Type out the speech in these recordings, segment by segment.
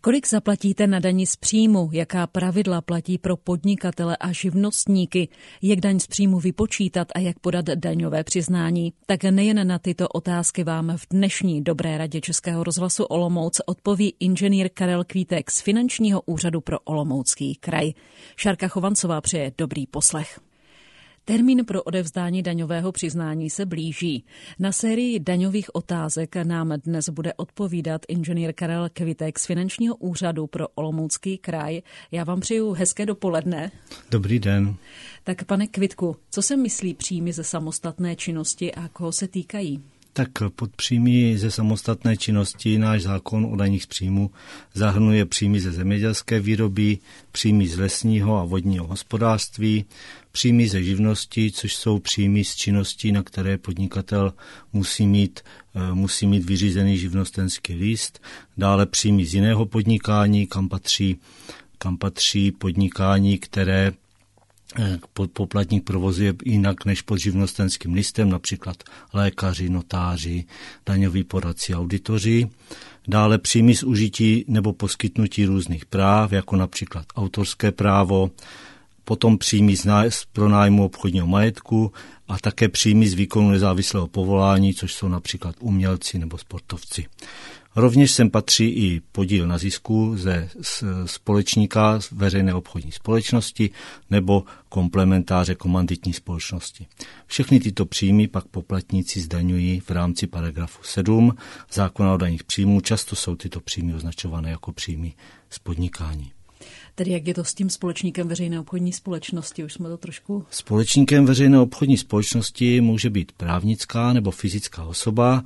Kolik zaplatíte na dani z příjmu? Jaká pravidla platí pro podnikatele a živnostníky? Jak daň z příjmu vypočítat a jak podat daňové přiznání? Tak nejen na tyto otázky vám v dnešní Dobré radě Českého rozhlasu Olomouc odpoví inženýr Karel Kvítek z Finančního úřadu pro Olomoucký kraj. Šárka Chovancová přeje dobrý poslech. Termín pro odevzdání daňového přiznání se blíží. Na sérii daňových otázek nám dnes bude odpovídat inženýr Karel Kvítek z Finančního úřadu pro Olomoucký kraj. Já vám přeju hezké dopoledne. Dobrý den. Tak pane Kvitku, co se myslí příjmy ze samostatné činnosti a koho se týkají? Tak pod příjmy ze samostatné činnosti náš zákon o daních z příjmu zahrnuje příjmy ze zemědělské výroby, příjmy z lesního a vodního hospodářství, příjmy ze živnosti, což jsou příjmy z činností, na které podnikatel musí mít vyřízený živnostenský list, dále příjmy z jiného podnikání, kam patří podnikání, které poplatník provozuje jinak než pod živnostenským listem, například lékaři, notáři, daňoví poradci, auditoři. Dále příjmy z užití nebo poskytnutí různých práv, jako například autorské právo, potom příjmy z pronájmu obchodního majetku a také příjmy z výkonu nezávislého povolání, což jsou například umělci nebo sportovci. Rovněž sem patří i podíl na zisku ze společníka z veřejné obchodní společnosti nebo komplementáře komanditní společnosti. Všechny tyto příjmy pak poplatníci zdaňují v rámci paragrafu 7 zákona o daních příjmů. Často jsou tyto příjmy označované jako příjmy z podnikání. Tedy jak je to s tím společníkem veřejné obchodní společnosti? Už jsme to trošku... Společníkem veřejné obchodní společnosti může být právnická nebo fyzická osoba.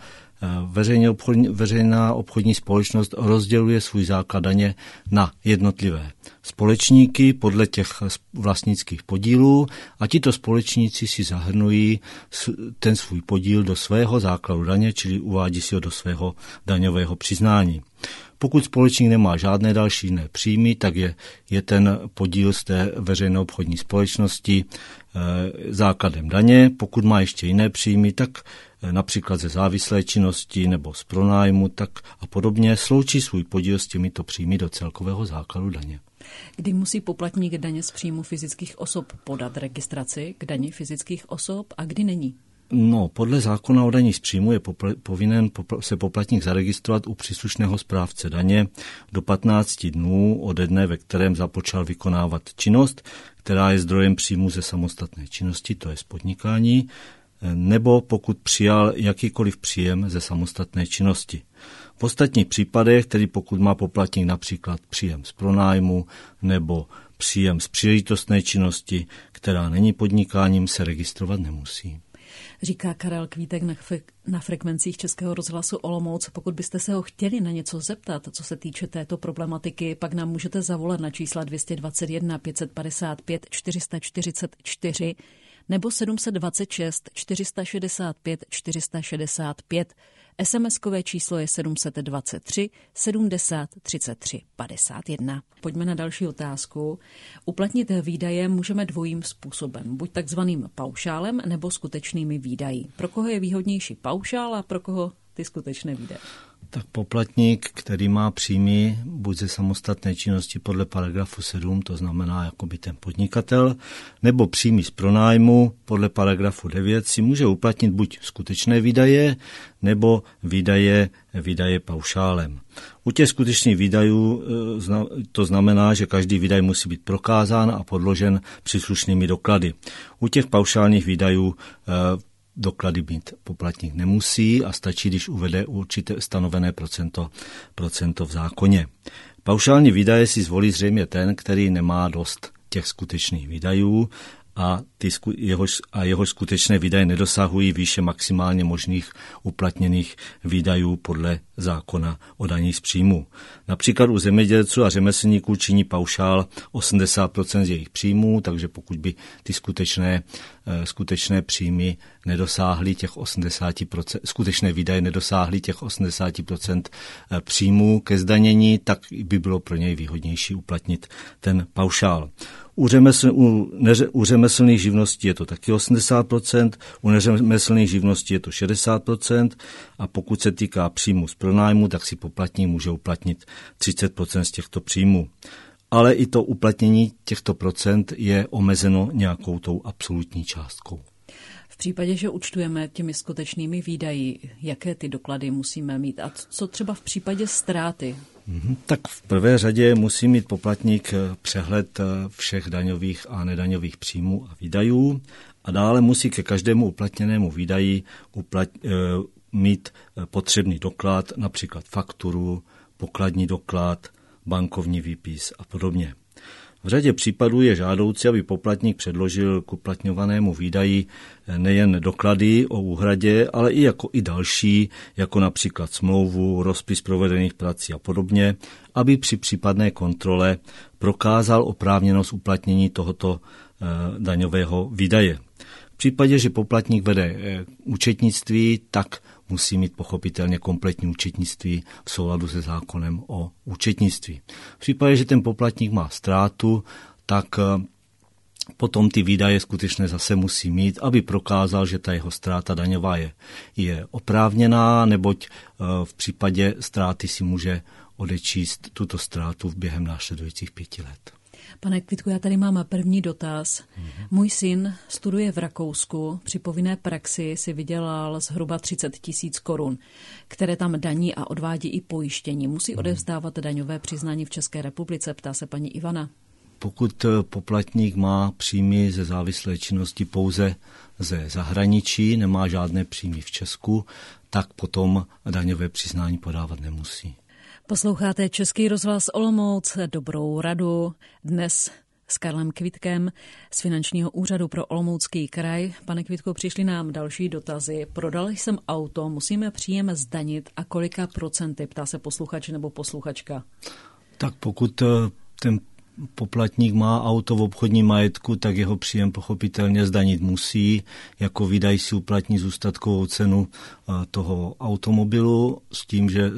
Veřejná obchodní společnost rozděluje svůj základ daně na jednotlivé společníky podle těch vlastnických podílů a tito společníci si zahrnují ten svůj podíl do svého základu daně, čili uvádí si ho do svého daňového přiznání. Pokud společník nemá žádné další jiné příjmy, tak je ten podíl z té veřejné obchodní společnosti základem daně. Pokud má ještě jiné příjmy, tak například ze závislé činnosti nebo z pronájmu tak a podobně, sloučí svůj podíl s těmito příjmy do celkového základu daně. Kdy musí poplatník daně z příjmu fyzických osob podat registraci k dani fyzických osob a kdy není? Podle zákona o daní z příjmu je povinen se poplatník zaregistrovat u příslušného správce daně do 15 dnů ode dne, ve kterém započal vykonávat činnost, která je zdrojem příjmu ze samostatné činnosti, to je z podnikání, nebo pokud přijal jakýkoliv příjem ze samostatné činnosti. V ostatních případech, tedy pokud má poplatník například příjem z pronájmu nebo příjem z příležitostné činnosti, která není podnikáním, se registrovat nemusí. Říká Karel Kvítek na frekvencích Českého rozhlasu Olomouc. Pokud byste se ho chtěli na něco zeptat, co se týče této problematiky, pak nám můžete zavolat na čísla 221 555 444 nebo 726 465 465. SMS-kové číslo je 723 70 33 51. Pojďme na další otázku. Uplatnit výdaje můžeme dvojím způsobem, buď takzvaným paušálem nebo skutečnými výdaji. Pro koho je výhodnější paušál a pro koho ty skutečné výdaje? Tak poplatník, který má příjmy buď ze samostatné činnosti podle paragrafu 7, to znamená jakoby ten podnikatel, nebo příjmy z pronájmu podle paragrafu 9, si může uplatnit buď skutečné výdaje, nebo výdaje paušálem. U těch skutečných výdajů to znamená, že každý výdaj musí být prokázán a podložen příslušnými doklady. U těch paušálních výdajů doklady mít poplatník nemusí a stačí, když uvede určité stanovené procento v zákoně. Paušální výdaje si zvolí zřejmě ten, který nemá dost těch skutečných výdajů a jehož skutečné výdaje nedosahují výše maximálně možných uplatněných výdajů podle zákona o daních z příjmu. Například u zemědělců a řemeslníků činí paušál 80% z jejich příjmů, takže pokud by ty skutečné příjmy nedosáhly těch 80%, skutečné výdaje nedosáhly těch 80% příjmů ke zdanění, tak by bylo pro něj výhodnější uplatnit ten paušál. U řemeslných živností je to taky 80%, u neřemeslných živností je to 60% a pokud se týká příjmu z pronájmu, tak si poplatník může uplatnit 30% z těchto příjmů. Ale i to uplatnění těchto procent je omezeno nějakou tou absolutní částkou. V případě, že účtujeme těmi skutečnými výdaji, jaké ty doklady musíme mít a co třeba v případě ztráty? Tak v prvé řadě musí mít poplatník přehled všech daňových a nedaňových příjmů a výdajů a dále musí ke každému uplatněnému výdaji mít potřebný doklad, například fakturu, pokladní doklad, bankovní výpis a podobně. V řadě případů je žádoucí, aby poplatník předložil k uplatňovanému výdaji nejen doklady o úhradě, ale i další, jako například smlouvu, rozpis provedených prací a podobně, aby při případné kontrole prokázal oprávněnost uplatnění tohoto daňového výdaje. V případě, že poplatník vede účetnictví, tak musí mít pochopitelně kompletní účetnictví v souladu se zákonem o účetnictví. V případě, že ten poplatník má ztrátu, tak potom ty výdaje skutečně zase musí mít, aby prokázal, že ta jeho ztráta daňová je oprávněná, neboť v případě ztráty si může odečíst tuto ztrátu během následujících 5 let. Pane Kvitku, já tady mám první dotaz. Můj syn studuje v Rakousku, při povinné praxi si vydělal zhruba 30 000 korun, které tam daní a odvádí i pojištění. Musí odevzdávat daňové přiznání v České republice, ptá se paní Ivana. Pokud poplatník má příjmy ze závislé činnosti pouze ze zahraničí, nemá žádné příjmy v Česku, tak potom daňové přiznání podávat nemusí. Posloucháte Český rozhlas Olomouc, Dobrou radu. Dnes s Karlem Kvitkem z Finančního úřadu pro Olomoucký kraj. Pane Kvitko, přišly nám další dotazy. Prodal jsem auto, musíme příjem zdanit a kolika procenty, ptá se posluchač nebo posluchačka. Tak pokud ten poplatník má auto v obchodním majetku, tak jeho příjem pochopitelně zdanit musí. Jako výdaj si uplatní zůstatkovou cenu toho automobilu s tím, že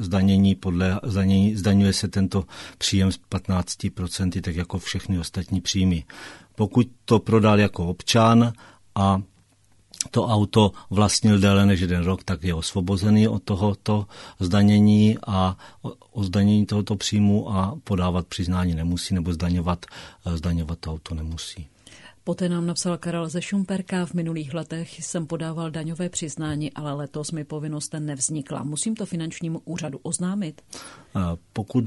zdaňuje se tento příjem z 15%, tak jako všechny ostatní příjmy. Pokud to prodal jako občan a to auto vlastnil déle než 1 rok, tak je osvobozený od tohoto zdanění a o zdanění tohoto příjmu a podávat přiznání nemusí nebo zdaňovat to auto nemusí. Poté nám napsal Karel ze Šumperka. V minulých letech jsem podával daňové přiznání, ale letos mi povinnost nevznikla. Musím to finančnímu úřadu oznámit? Pokud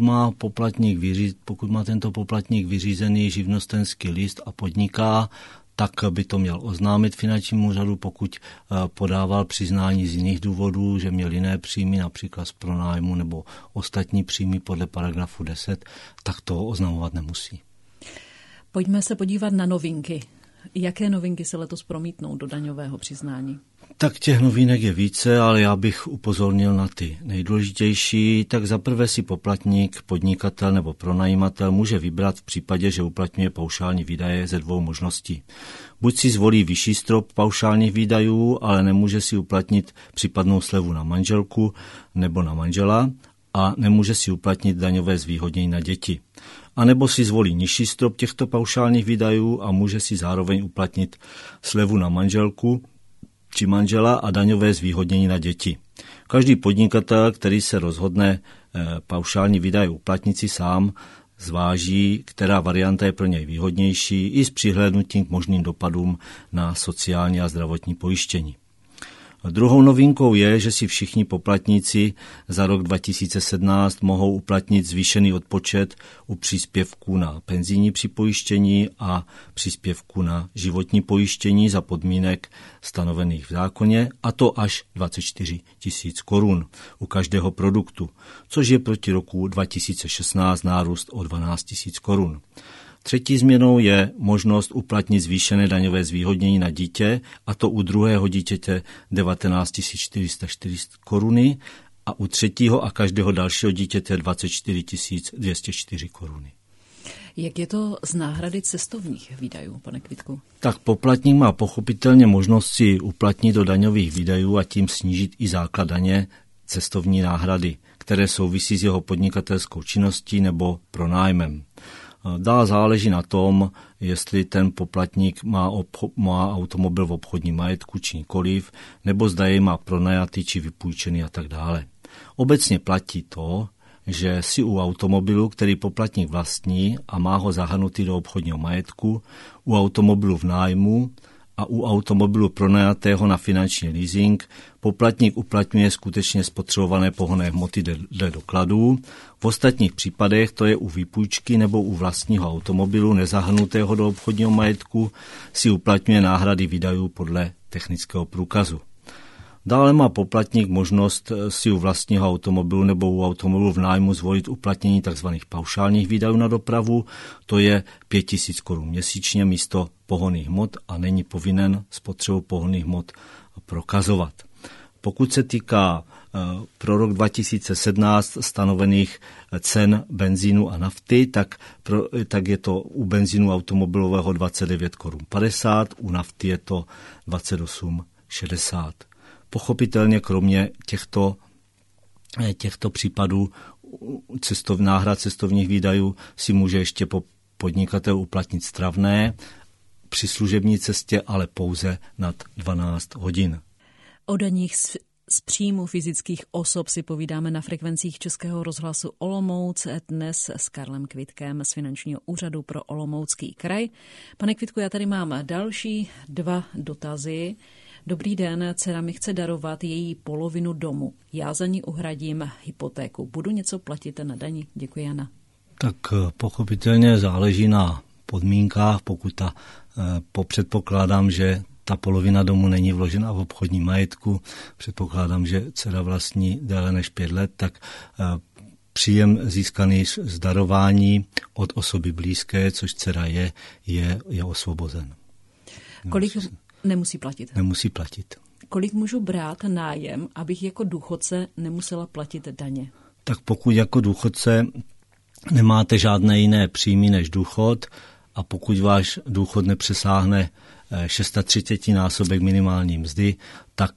má tento poplatník vyřízený živnostenský list a podniká, tak by to měl oznámit finančnímu úřadu. Pokud podával přiznání z jiných důvodů, že měl jiné příjmy, například z pronájmu nebo ostatní příjmy podle paragrafu 10, tak to oznamovat nemusí. Pojďme se podívat na novinky. Jaké novinky se letos promítnou do daňového přiznání? Tak těch novinek je více, ale já bych upozornil na ty nejdůležitější. Tak zaprvé si poplatník, podnikatel nebo pronajímatel může vybrat v případě, že uplatňuje paušální výdaje ze 2 možností. Buď si zvolí vyšší strop paušálních výdajů, ale nemůže si uplatnit případnou slevu na manželku nebo na manžela a nemůže si uplatnit daňové zvýhodnění na děti. A nebo si zvolí nižší strop těchto paušálních výdajů a může si zároveň uplatnit slevu na manželku či manžela a daňové zvýhodnění na děti. Každý podnikatel, který se rozhodne paušální výdaje uplatnit si sám, zváží, která varianta je pro něj výhodnější i s přihlédnutím k možným dopadům na sociální a zdravotní pojištění. Druhou novinkou je, že si všichni poplatníci za rok 2017 mohou uplatnit zvýšený odpočet u příspěvků na penzijní připojištění a příspěvků na životní pojištění za podmínek stanovených v zákoně, a to až 24 000 korun u každého produktu, což je proti roku 2016 nárůst o 12 000 korun. Třetí změnou je možnost uplatnit zvýšené daňové zvýhodnění na dítě, a to u druhého dítěte 19 404 koruny a u třetího a každého dalšího dítěte 24 204 koruny. Jak je to z náhrady cestovních výdajů, pane Kvitku? Tak poplatník má pochopitelně možnost si uplatnit do daňových výdajů a tím snížit i základ daně cestovní náhrady, které souvisí s jeho podnikatelskou činností nebo pronájmem. Dál záleží na tom, jestli ten poplatník má automobil v obchodním majetku či nikoliv, nebo zda jej má pronajatý či vypůjčený a tak dále. Obecně platí to, že si u automobilu, který poplatník vlastní a má ho zahrnutý do obchodního majetku, u automobilu v nájmu a u automobilu pronajatého na finanční leasing poplatník uplatňuje skutečně spotřebované pohonné hmoty dle dokladů. V ostatních případech, to je u výpůjčky nebo u vlastního automobilu nezahrnutého do obchodního majetku, si uplatňuje náhrady výdajů podle technického průkazu. Dále má poplatník možnost si u vlastního automobilu nebo u automobilu v nájmu zvolit uplatnění tzv. Paušálních výdajů na dopravu, to je 5 000 korun měsíčně místo pohonných hmot a není povinen spotřebu pohonných hmot prokazovat. Pokud se týká pro rok 2017 stanovených cen benzínu a nafty, tak je to u benzínu automobilového 29 korun 50, u nafty je to 28,60. Pochopitelně kromě těchto případů náhrad cestovních výdajů si může ještě podnikatel uplatnit stravné při služební cestě, ale pouze nad 12 hodin. O daních z příjmu fyzických osob si povídáme na frekvencích Českého rozhlasu Olomouc dnes s Karlem Kvitkem z Finančního úřadu pro Olomoucký kraj. Pane Kvitku, já tady mám další 2 dotazy. Dobrý den, dcera mi chce darovat její polovinu domu. Já za ní uhradím hypotéku. Budu něco platit na dani? Děkuji, Jana. Tak pochopitelně záleží na podmínkách, pokud předpokládám, že ta polovina domu není vložena v obchodním majetku, předpokládám, že dcera vlastní déle než 5 let, tak příjem získaný z darování od osoby blízké, což dcera je osvobozen. Kolik nemusí platit? Nemusí platit. Kolik můžu brát nájem, abych jako důchodce nemusela platit daně? Tak pokud jako důchodce nemáte žádné jiné příjmy než důchod a pokud váš důchod nepřesáhne 630násobek minimální mzdy, tak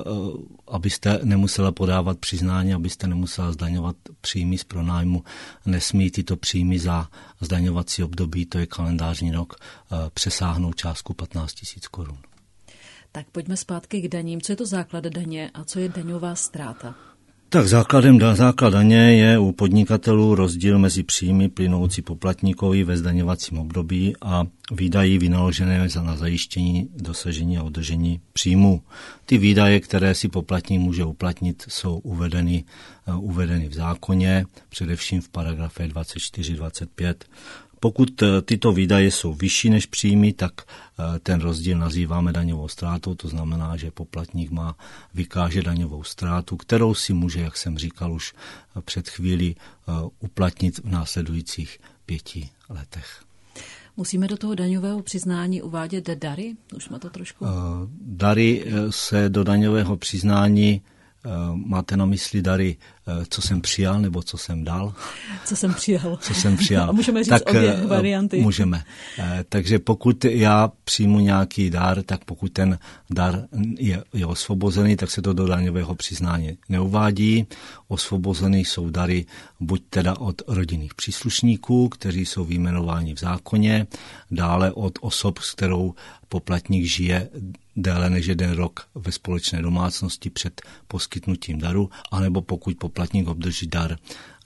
abyste nemusela podávat přiznání, abyste nemusela zdaňovat příjmy z pronájmu, nesmí tyto příjmy za zdaňovací období, to je kalendářní rok, přesáhnout částku 15 000 korun. Tak pojďme zpátky k daním. Co je to základ daně a co je daňová ztráta? Tak základ daně je u podnikatelů rozdíl mezi příjmy plynoucí poplatníkovi ve zdaňovacím období a výdaji vynaložené na zajištění, dosažení a udržení příjmu. Ty výdaje, které si poplatník může uplatnit, jsou uvedeny v zákoně, především v paragrafe 24-25. Pokud tyto výdaje jsou vyšší než příjmy, tak ten rozdíl nazýváme daňovou ztrátou, to znamená, že poplatník vykáže daňovou ztrátu, kterou si může, jak jsem říkal už před chvílí, uplatnit v následujících 5 letech. Musíme do toho daňového přiznání uvádět dary? Už má to trošku... Dary se do daňového přiznání, máte na mysli dary, co jsem přijal nebo co jsem dal? Co jsem přijal. A můžeme říct obě varianty. Můžeme. Takže pokud já přijmu nějaký dar, tak pokud ten dar je osvobozený, tak se to do daňového přiznání neuvádí. Osvobozený jsou dary buď teda od rodinných příslušníků, kteří jsou vyjmenováni v zákoně, dále od osob, s kterou poplatník žije déle než 1 rok ve společné domácnosti před poskytnutím daru, anebo pokud poplatník obdrží dar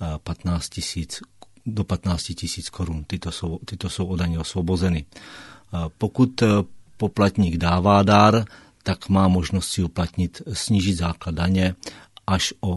do 15 000 korun. Tyto jsou od daně osvobozeny. Pokud poplatník dává dar, tak má možnost si uplatnit, snížit základ daně až o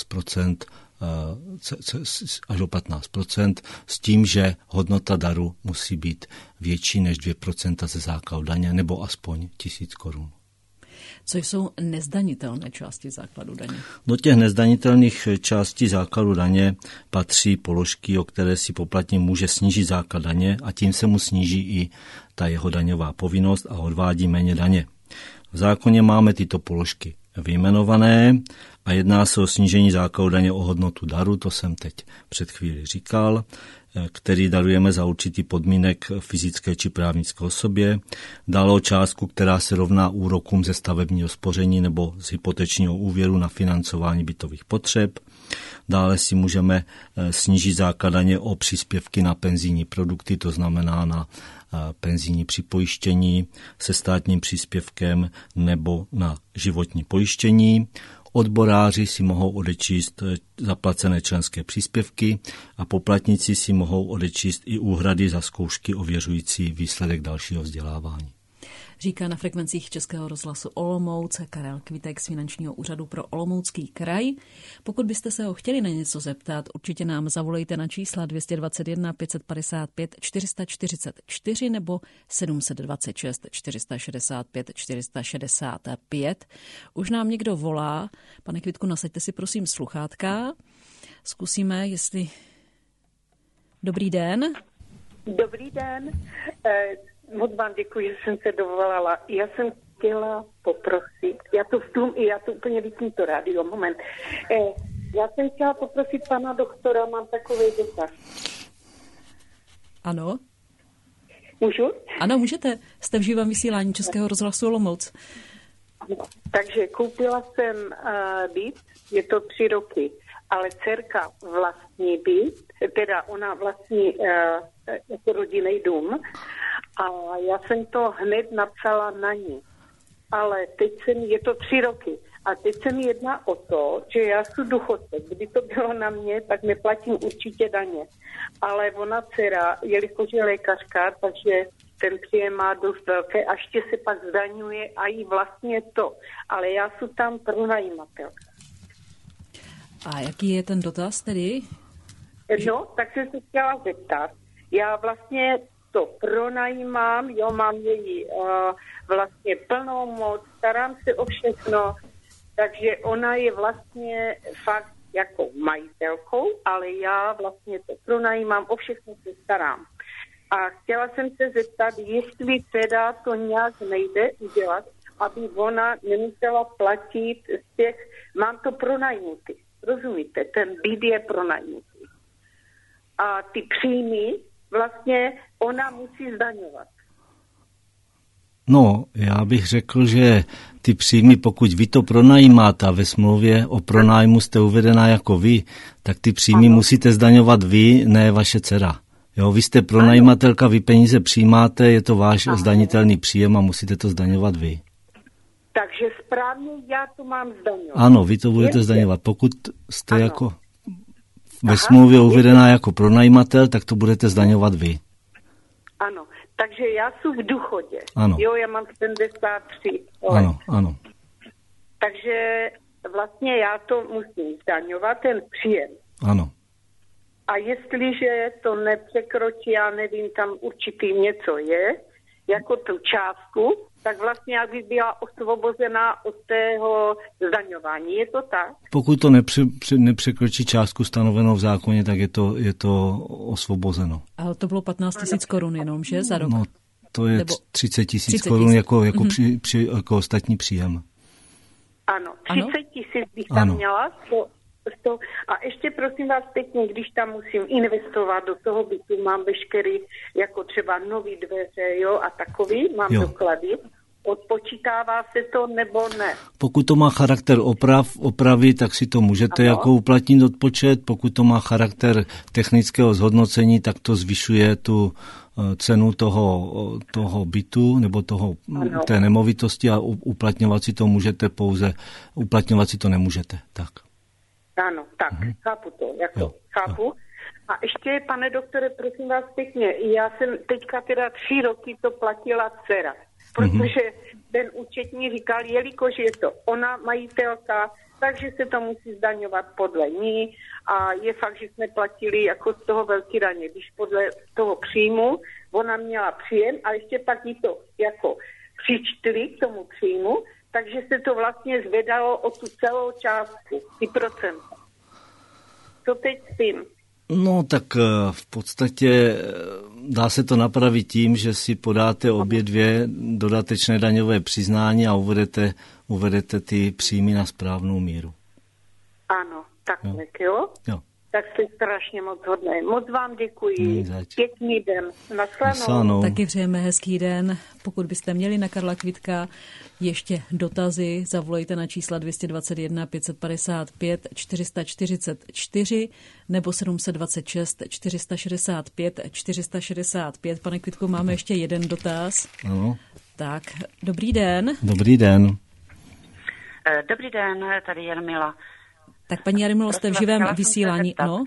15%, s tím, že hodnota daru musí být větší než 2% ze základu daně, nebo aspoň 1000 korun. Co jsou nezdanitelné části základu daně? Do těch nezdanitelných částí základu daně patří položky, o které si poplatník může snížit základ daně a tím se mu sníží i ta jeho daňová povinnost a odvádí méně daně. V zákoně máme tyto položky vyjmenované A jedná se o snížení základu daně o hodnotu daru, to jsem teď před chvíli říkal, který darujeme za určitý podmínek fyzické či právnické osobě. Dále o částku, která se rovná úrokům ze stavebního spoření nebo z hypotečního úvěru na financování bytových potřeb. Dále si můžeme snížit základ daně o příspěvky na penzijní produkty, to znamená na penzijní připojištění se státním příspěvkem nebo na životní pojištění. Odboráři si mohou odečíst zaplacené členské příspěvky a poplatníci si mohou odečíst i úhrady za zkoušky ověřující výsledek dalšího vzdělávání. Říká na frekvencích Českého rozhlasu Olomouc Karel Kvítek z Finančního úřadu pro Olomoucký kraj. Pokud byste se ho chtěli na něco zeptat, určitě nám zavolejte na čísla 221 555 444 nebo 726 465 465. Už nám někdo volá. Pane Kvítku, nasaďte si prosím sluchátka. Zkusíme, jestli... Dobrý den. Dobrý den. Moc vám děkuji, že jsem se dovolala. Já jsem chtěla poprosit, já to úplně vypnu to rádio, moment. Já jsem chtěla poprosit pana doktora, mám takový dotaz. Ano. Můžu? Ano, můžete. Jste v živém vysílání Českého rozhlasu Olomouc. Takže koupila jsem byt, je to 3 roky, ale dcerka vlastní byt, teda ona vlastní jako rodinný dům, a já jsem to hned napsala na ní. Ale je to 3 roky. A teď se mi jedná o to, že já jsem důchodce. Kdyby to bylo na mě, tak neplatím určitě daně. Ale ona dcera, jelikož je lékařka, takže ten příjem má dost velké a ještě se pak zdaňuje a jí vlastně to. Ale já jsem tam pronajímatelka. A jaký je ten dotaz tedy? No, tak jsem se chtěla zeptat. Já vlastně to pronajímám, mám její vlastně plnou moc, starám se o všechno, takže ona je vlastně fakt jako majitelkou, ale já vlastně to pronajímám, o všechno se starám. A chtěla jsem se zeptat, jestli teda to nějak nejde udělat, aby ona nemusela platit z těch, mám to pronajmutý, rozumíte, ten byt je pronajmutý. A ty příjmy vlastně ona musí zdaňovat. No, já bych řekl, že ty příjmy, pokud vy to pronajímáte a ve smlouvě o pronájmu jste uvedená jako vy, tak ty příjmy musíte zdaňovat vy, ne vaše dcera. Jo, vy jste pronajímatelka, vy peníze přijímáte, je to váš zdanitelný příjem a musíte to zdaňovat vy. Takže správně já to mám zdaňovat. Ano, vy to budete zdaňovat. Pokud jste jako ve smlouvě uvedená jako pronajímatel, tak to budete zdaňovat vy. Ano, takže já jsem v důchodě. Ano. Jo, já mám 73 let. Ano. Takže vlastně já to musím zdaňovat, ten příjem. Ano. A jestliže to nepřekročí, já nevím, tam určitý něco je, jako tu částku, tak vlastně aby byla osvobozená od tého zdaňování. Je to tak? Pokud to nepřekročí částku stanovenou v zákoně, tak je to osvobozeno. Ale to bylo 15 000 korun jenom, že? Za rok? No, to je 30 000 korun jako ostatní příjem. Ano, 30 000 bych tam měla. A ještě prosím vás pěkně, když tam musím investovat do toho bytu, mám veškerý, jako třeba nový dveře, jo, a takový, mám doklady. Odpočítává se to nebo ne? Pokud to má charakter opravy, tak si to můžete jako uplatnit odpočet. Pokud to má charakter technického zhodnocení, tak to zvyšuje tu cenu toho bytu nebo té nemovitosti a uplatňovat si to můžete pouze, uplatňovat si to nemůžete. Tak. Ano, tak, chápu to, chápu. A ještě, pane doktore, prosím vás pěkně, já jsem teďka teda 3 roky to platila dcera, protože ten účetní říkal, jelikož je to ona majitelka, takže se to musí zdaňovat podle ní a je fakt, že jsme platili jako z toho velký daně, když podle toho příjmu ona měla příjem a ještě pak jí to jako přičtli k tomu příjmu, takže se to vlastně zvedalo o tu celou částku, ty procenta. Co teď s tím? No tak v podstatě dá se to napravit tím, že si podáte obě dvě dodatečné daňové přiznání a uvedete ty příjmy na správnou míru. Tak, jo? Tak jste strašně moc hodný. Moc vám děkuji. Pěkný den. Naschledanou. Taky přejeme hezký den. Pokud byste měli na Karla Kvítka ještě dotazy, zavolejte na čísla 221 555 444 nebo 726 465 465. Pane Kvítku, máme ještě jeden dotaz. Ano. Tak, dobrý den. Dobrý den. Dobrý den, tady Jarmila. Tak paní Jarmilo, jste v živém vysílání, ano?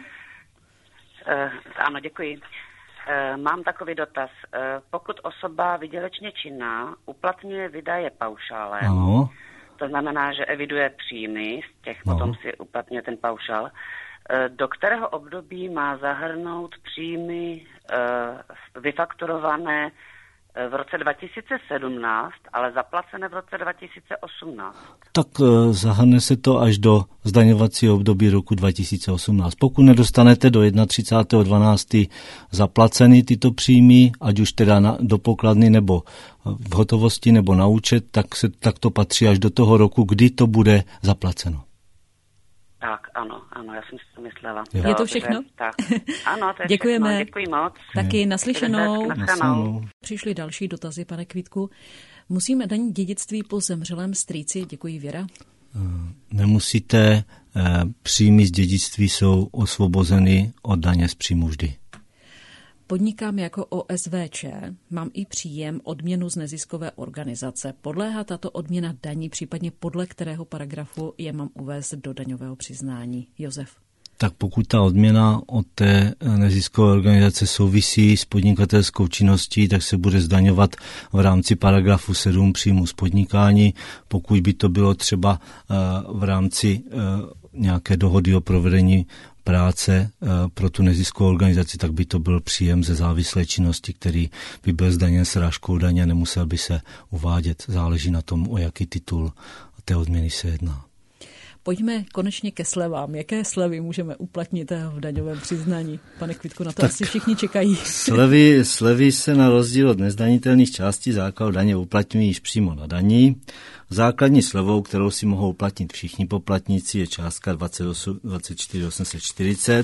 Ano, děkuji. Mám takový dotaz. Pokud osoba výdělečně činná uplatňuje výdaje paušálem, ano. To znamená, že eviduje příjmy, z těch potom si uplatňuje ten paušál, do kterého období má zahrnout příjmy vyfakturované v roce 2017, ale zaplacené v roce 2018. Tak zahrne se to až do zdaňovacího období roku 2018. Pokud nedostanete do 31.12. zaplaceny tyto příjmy, ať už teda do pokladny nebo v hotovosti nebo na účet, tak to patří až do toho roku, kdy to bude zaplaceno. Tak, ano, já jsem si to myslela. Je to všechno? Tak. Ano, to je děkujeme. Všechno. Děkuji moc. Taky naslyšenou. Naslyšenou. Přišly další dotazy, pane Kvítku. Musíme danit dědictví po zemřelém strýci? Děkuji, Věra. Nemusíte. Příjmy z dědictví jsou osvobozeny od daně z příjmu vždy. Podnikám jako OSVČ, mám i příjem odměnu z neziskové organizace. Podléhá tato odměna daní, případně podle kterého paragrafu je mám uvést do daňového přiznání? Josef. Tak pokud ta odměna od té neziskové organizace souvisí s podnikatelskou činností, tak se bude zdaňovat v rámci paragrafu 7 příjmu z podnikání. Pokud by to bylo třeba v rámci nějaké dohody o provedení práce pro tu neziskovou organizaci, tak by to byl příjem ze závislé činnosti, který by byl zdaněn srážkou daně a nemusel by se uvádět. Záleží na tom, o jaký titul té odměny se jedná. Pojďme konečně ke slevám. Jaké slevy můžeme uplatnit v daňovém přiznání? Pane Kvítku, na to asi všichni čekají. Slevy se na rozdíl od nezdanitelných částí základu daně uplatňují již přímo na daní. Základní slevou, kterou si mohou uplatnit všichni poplatníci, je částka 24 840.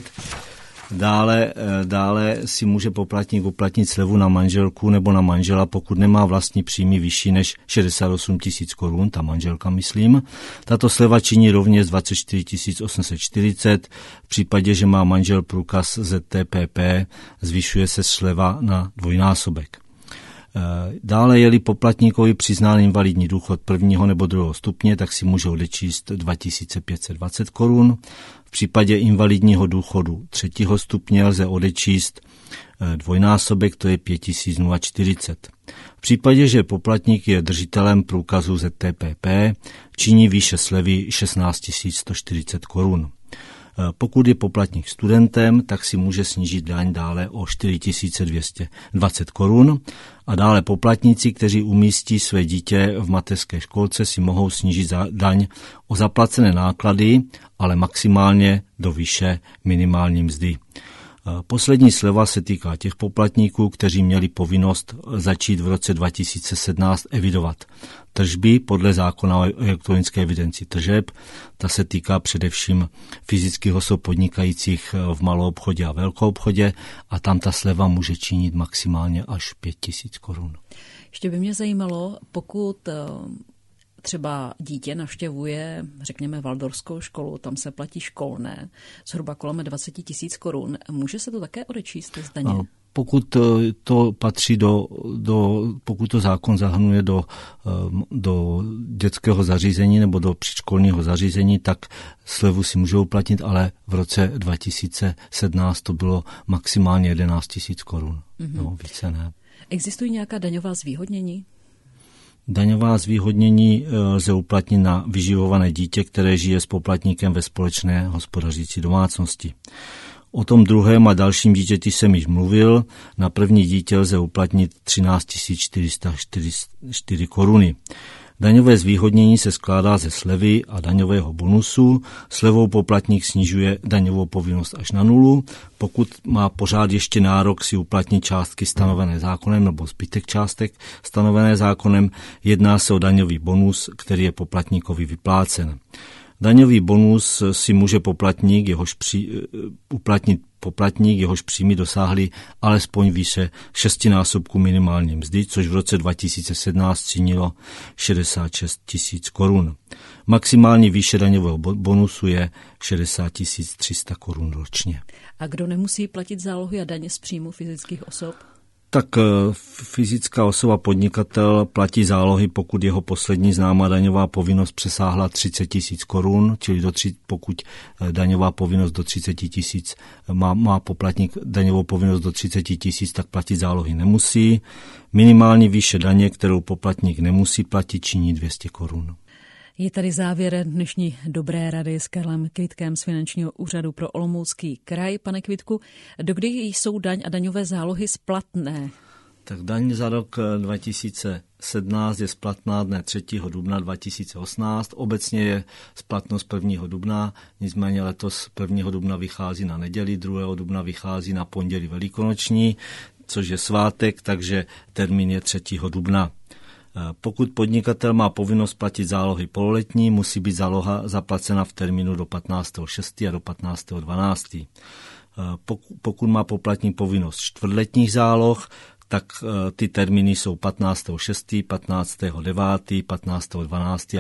Dále si může poplatník uplatnit slevu na manželku nebo na manžela, pokud nemá vlastní příjmy vyšší než 68 000 korun, ta manželka myslím. Tato sleva činí rovněž 24 840. V případě, že má manžel průkaz ZTPP, zvyšuje se sleva na dvojnásobek. Dále, je-li poplatníkovi přiznán invalidní důchod prvního nebo druhého stupně, tak si může odečíst 2520 korun. V případě invalidního důchodu třetího stupně lze odečíst dvojnásobek, to je 5040. V případě, že poplatník je držitelem průkazu ZTPP, činí výše slevy 16 140 korun. Pokud je poplatník studentem, tak si může snížit daň dále o 4 220 korun a dále poplatníci, kteří umístí své dítě v mateřské školce, si mohou snížit daň o zaplacené náklady, ale maximálně do výše minimální mzdy. Poslední sleva se týká těch poplatníků, kteří měli povinnost začít v roce 2017 evidovat tržby podle zákona o elektronické evidenci tržeb. Ta se týká především fyzických osob podnikajících v maloobchodě a velkoobchodě a tam ta sleva může činit maximálně až 5 000 korun. Ještě by mě zajímalo, pokud třeba dítě navštěvuje, řekněme, Waldorskou školu, tam se platí školné, zhruba kolem 20 000 korun. Může se to také odečíst z daně? Pokud to patří pokud to zákon zahrnuje do dětského zařízení nebo do předškolního zařízení, tak slevu si můžou uplatnit, ale v roce 2017 to bylo maximálně 11 000 korun. No, více ne. Existují nějaká daňová zvýhodnění? Daňová zvýhodnění lze uplatnit na vyživované dítě, které žije s poplatníkem ve společné hospodařící domácnosti. O tom druhém a dalším dítěti jsem již mluvil. Na první dítě lze uplatnit 13 404 koruny. Daňové zvýhodnění se skládá ze slevy a daňového bonusu. Slevou poplatník snižuje daňovou povinnost až na nulu. Pokud má pořád ještě nárok si uplatnit částky stanovené zákonem nebo zbytek částek stanovené zákonem, jedná se o daňový bonus, který je poplatníkovi vyplácen. Daňový bonus si může uplatnit poplatník, jehož příjmy dosáhly alespoň výše 6násobku minimální mzdy, což v roce 2017 činilo 66 000 korun. Maximální výše daňového bonusu je 60 300 korun ročně. A kdo nemusí platit zálohy a daně z příjmu fyzických osob? Tak fyzická osoba podnikatel platí zálohy, pokud jeho poslední známá daňová povinnost přesáhla 30 000 korun, čili pokud daňová povinnost do 30 000 má poplatník daňovou povinnost do 30 000, tak platit zálohy nemusí. Minimální výše daně, kterou poplatník nemusí platit, činí 200 korun. Je tady závěr dnešní dobré rady s Karlem Kvitkem z Finančního úřadu pro Olomoucký kraj. Pane Kvitku, dokdy jsou daň a daňové zálohy splatné? Tak daň za rok 2017 je splatná dne 3. dubna 2018. Obecně je splatnost 1. dubna, nicméně letos 1. dubna vychází na neděli, 2. dubna vychází na pondělí velikonoční, což je svátek, takže termín je 3. dubna. Pokud podnikatel má povinnost platit zálohy pololetní, musí být záloha zaplacena v termínu do 15.6. a do 15.12. Pokud má poplatník povinnost čtvrtletních záloh, tak ty termíny jsou 15.6., 15.9., 15.12. a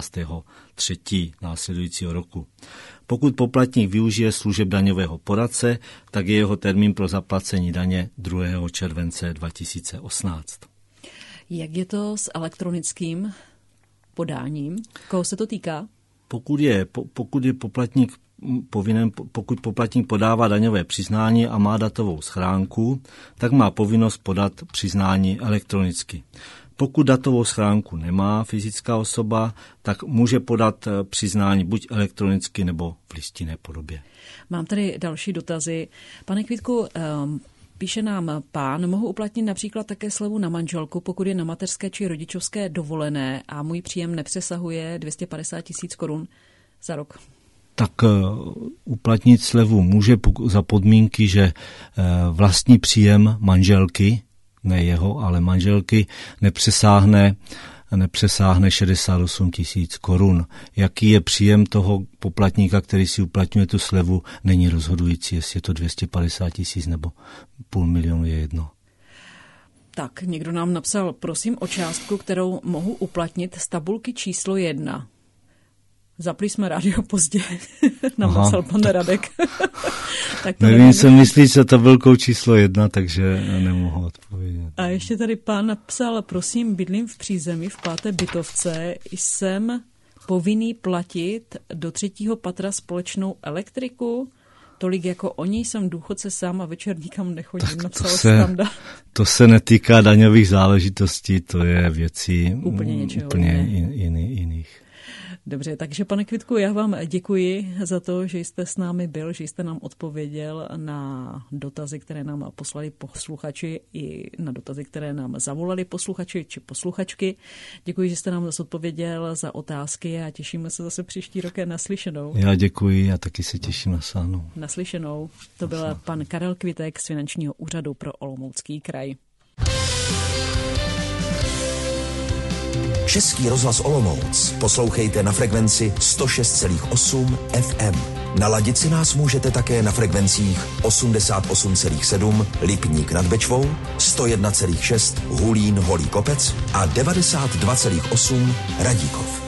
15.3. následujícího roku. Pokud poplatník využije služeb daňového poradce, tak je jeho termín pro zaplacení daně 2. července 2018. Jak je to s elektronickým podáním? Koho se to týká? Pokud je poplatník povinen, pokud poplatník podává daňové přiznání a má datovou schránku, tak má povinnost podat přiznání elektronicky. Pokud datovou schránku nemá fyzická osoba, tak může podat přiznání buď elektronicky nebo v listinné podobě. Mám tady další dotazy. Pane Kvitku, píše nám pán, mohu uplatnit například také slevu na manželku, pokud je na mateřské či rodičovské dovolené a můj příjem nepřesahuje 250 000 korun za rok. Tak uplatnit slevu může za podmínky, že vlastní příjem manželky, ne jeho, ale manželky, nepřesáhne 68 000 korun. Jaký je příjem toho poplatníka, který si uplatňuje tu slevu, není rozhodující, jestli je to 250 000 nebo 500 000 je jedno. Tak, někdo nám napsal, prosím o částku, kterou mohu uplatnit z tabulky číslo 1. Zapli jsme rádio pozdě, nám napsal pan Radek. Tak nevím, co myslíš se tabulkou číslo 1, takže nemohu odpovědět. A ještě tady pán napsal, prosím, bydlím v přízemí v 5. bytovce, jsem povinný platit do 3. patra společnou elektriku, tolik jako oni, jsem důchodce sám a večer nikam nechodím, napsal Standa. To se netýká daňových záležitostí, to je věcí úplně jiných. Dobře, takže pane Kvitku, já vám děkuji za to, že jste s námi byl, že jste nám odpověděl na dotazy, které nám poslali posluchači i na dotazy, které nám zavolali posluchači či posluchačky. Děkuji, že jste nám zase odpověděl za otázky a těšíme se zase příští rok naslyšenou. Já děkuji a taky se těším na sánu. Naslyšenou. To byl pan Karel Kvitek z Finančního úřadu pro Olomoucký kraj. Český rozhlas Olomouc poslouchejte na frekvenci 106,8 FM. Naladit si nás můžete také na frekvencích 88,7 Lipník nad Bečvou, 101,6 Hulín Holý Kopec a 92,8 Radíkov.